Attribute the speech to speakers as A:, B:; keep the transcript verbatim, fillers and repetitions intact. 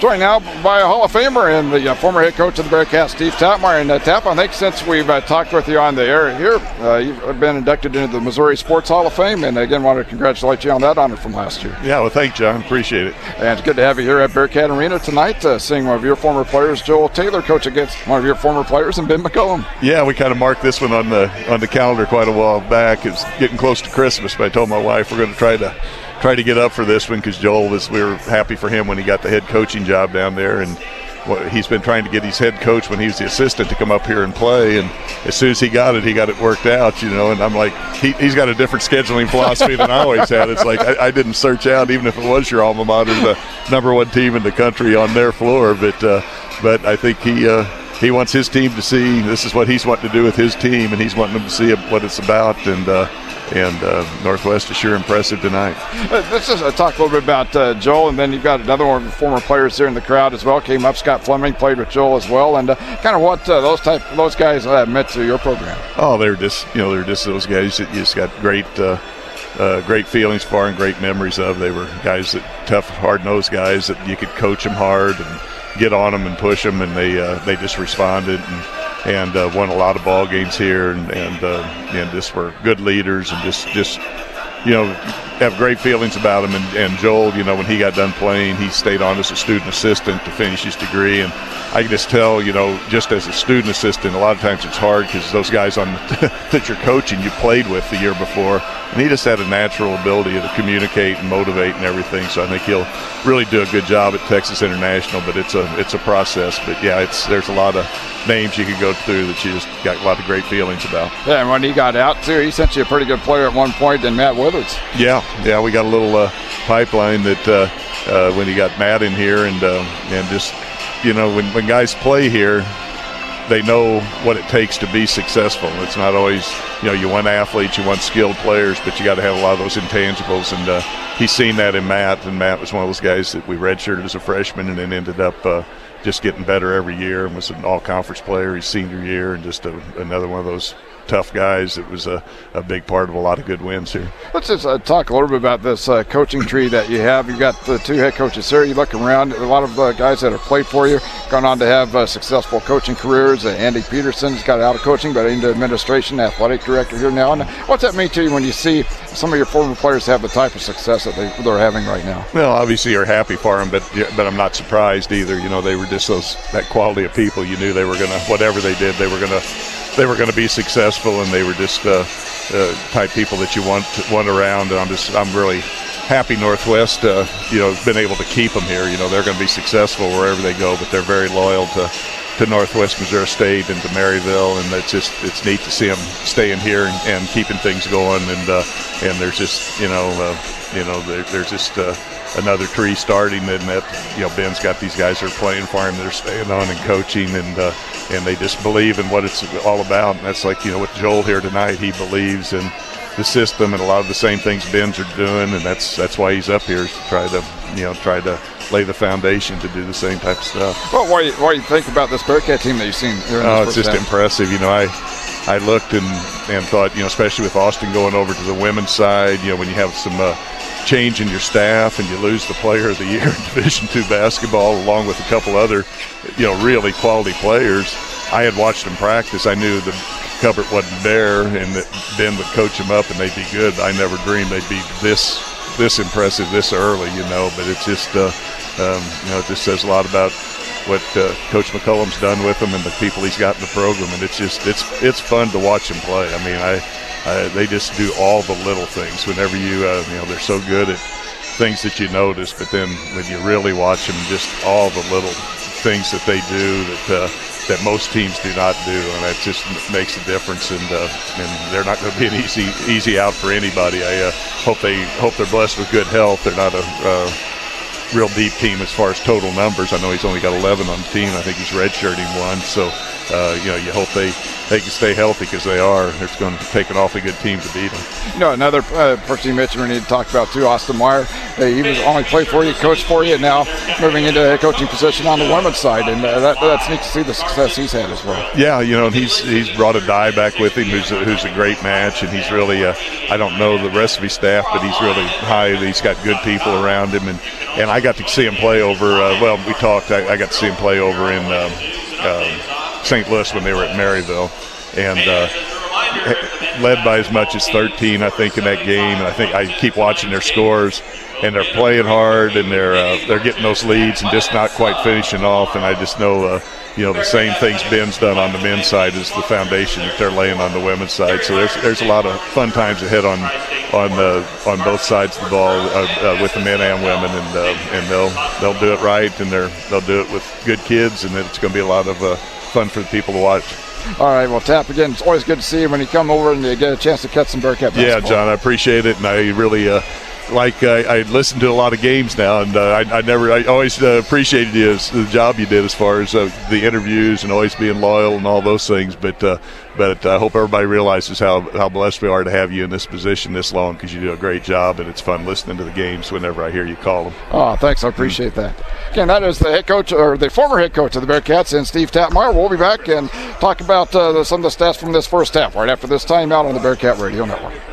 A: Joined now by a Hall of Famer and the uh, former head coach of the Bearcats, Steve Tapmeyer. And uh, Tap, I think since we've uh, talked with you on the air here, uh, you've been inducted into the Missouri Sports Hall of Fame. And again, want to congratulate you on that honor from last year.
B: Yeah, well, thanks, John. Appreciate it.
A: And it's good to have you here at Bearcat Arena tonight, uh, seeing one of your former players, Joel Taylor, coach against one of your former players, and Ben McCollum.
B: Yeah, we kind of marked this one on the on the calendar quite a while back. It's getting close to Christmas, but I told my wife we're going to try to try to get up for this one because Joel was. We were happy for him when he got the head coaching job down there, and what, he's been trying to get his head coach when he was the assistant to come up here and play. And as soon as he got it, he got it worked out, you know. And I'm like, he, he's got a different scheduling philosophy than I always had. It's like I, I didn't search out, even if it was your alma mater, the number one team in the country on their floor. But uh, but I think he. Uh, He wants his team to see this is what he's wanting to do with his team, and he's wanting them to see what it's about. And uh, and uh, Northwest is sure impressive tonight.
A: Uh, let's just uh, talk a little bit about uh, Joel, and then you've got another one of the former players here in the crowd as well. Came up, Scott Fleming played with Joel as well, and uh, kind of what uh, those type those guys uh, meant to your program.
B: Oh, they're just you know they're just those guys that you just got great. Uh, Uh, great feelings for and great memories of. They were guys that tough, hard-nosed guys that you could coach them hard and get on them and push them, and they uh, they just responded and and uh, won a lot of ball games here, and and uh, and just were good leaders and just just you know have great feelings about him. And, and Joel, you know, when he got done playing, he stayed on as a student assistant to finish his degree, and I can just tell, you know, just as a student assistant, a lot of times it's hard because those guys on that you're coaching you played with the year before. And he just had a natural ability to communicate and motivate and everything. So I think he'll really do a good job at Texas International. But it's a it's a process. But yeah, it's there's a lot of names you could go through that you just got a lot of great feelings about.
A: Yeah, and when he got out too, he sent you a pretty good player at one point, and Matt Withers.
B: Yeah, yeah, we got a little uh, pipeline that uh, uh, when he got Matt in here, and uh, and just you know when when guys play here, they know what it takes to be successful. It's not always, you know, you want athletes, you want skilled players, but you got to have a lot of those intangibles. And uh, he's seen that in Matt, and Matt was one of those guys that we redshirted as a freshman and then ended up uh, just getting better every year and was an all-conference player his senior year, and just a, another one of those tough guys. It was a, a big part of a lot of good wins here.
A: Let's just uh, talk a little bit about this uh, coaching tree that you have. You've got the two head coaches here. You look around, a lot of uh, guys that have played for you, gone on to have uh, successful coaching careers. Uh, Andy Peterson's got out of coaching, but into administration, athletic director here now. And what's that mean to you when you see some of your former players have the type of success that they, they're having right now?
B: Well, obviously you're happy for them, but but I'm not surprised either. You know, they were just those that quality of people. You knew they were going to, whatever they did, they were going to they were going to be successful, and they were just uh, uh, type people that you want want around. And I'm just I'm really happy Northwest, uh, you know, been able to keep them here. You know, they're going to be successful wherever they go, but they're very loyal to to Northwest Missouri State and to Maryville, and it's just it's neat to see them staying here and, and keeping things going. And uh, and there's just you know uh, you know there, there's just uh, another tree starting, and that you know Ben's got these guys that are playing for him, that are staying on and coaching, and uh, and they just believe in what it's all about. And that's like you know with Joel here tonight, he believes in the system and a lot of the same things Ben's are doing, and that's that's why he's up here, is to try to you know try to lay the foundation to do the same type of stuff.
A: Well, what do you, what do you think about this Bearcat team that you've seen here in this
B: Oh, it's just
A: half?
B: impressive. You know, I I looked and, and thought, you know, especially with Austin going over to the women's side, you know, when you have some uh, change in your staff and you lose the player of the year in Division two basketball along with a couple other, you know, really quality players. I had watched them practice. I knew the cupboard wasn't there and that Ben would coach them up and they'd be good. I never dreamed they'd be this this impressive this early, you know, but it's just, uh, um, you know, it just says a lot about what uh, Coach McCollum's done with them and the people he's got in the program, and it's just it's it's fun to watch them play. I mean, I, I they just do all the little things. Whenever you uh, you know they're so good at things that you notice, but then when you really watch them, just all the little things that they do that uh, that most teams do not do, and that just makes a difference. And uh, and they're not going to be an easy easy out for anybody. I uh, hope they hope they're blessed with good health. They're not a uh, real deep team as far as total numbers. I know he's only got eleven on the team. I think he's redshirting one. So uh, you know, you hope they, they can stay healthy because they are. It's going to take an awfully good team to beat them.
A: You know, another uh, person you mentioned we need to talk about too, Austin Meyer. Uh, he was only played for you, coached for you, and now moving into a head coaching position on the women's side, and uh, that, that's neat to see the success he's had as well.
B: Yeah, you know, and he's he's brought a guy back with him who's a, who's a great match, and he's really uh, I don't know the rest of his staff, but he's really high. He's got good people around him, and, and I got to see him play over. Uh, well, we talked. I, I got to see him play over in um, uh, Saint Louis when they were at Maryville, and. Uh, led by as much as thirteen, I think, in that game. And I think I keep watching their scores, and they're playing hard, and they're uh, they're getting those leads and just not quite finishing off. And I just know, uh, you know, the same things Ben's done on the men's side is the foundation that they're laying on the women's side. So there's there's a lot of fun times ahead on on uh, on both sides of the ball uh, uh, with the men and women, and uh, and they'll they'll do it right, and they're they'll do it with good kids, and it's going to be a lot of uh, fun for the people to watch.
A: All right, well, Tap, again, it's always good to see you when you come over and you get a chance to catch some Bearcat basketball.
B: Yeah, John, I appreciate it, and I really uh, like uh, I listen to a lot of games now, and uh, I, I never I always uh, appreciated you as the job you did as far as uh, the interviews and always being loyal and all those things. But uh, but I hope everybody realizes how how blessed we are to have you in this position this long, because you do a great job, and it's fun listening to the games whenever I hear you call them.
A: Oh, thanks, I appreciate mm-hmm. that. Again, that is the head coach, or the former head coach of the Bearcats, and Steve Tapmeyer. We'll be back and talk about uh, some of the stats from this first half right after this timeout on the Bearcat Radio Network.